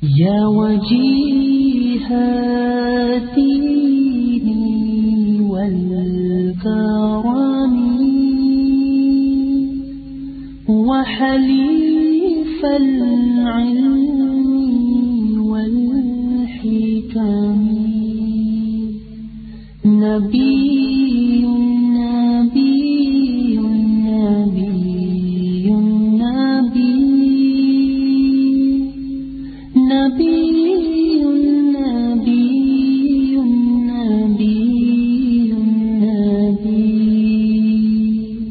يا وجيه الدين والكرم وحليف العلم والحكم نبي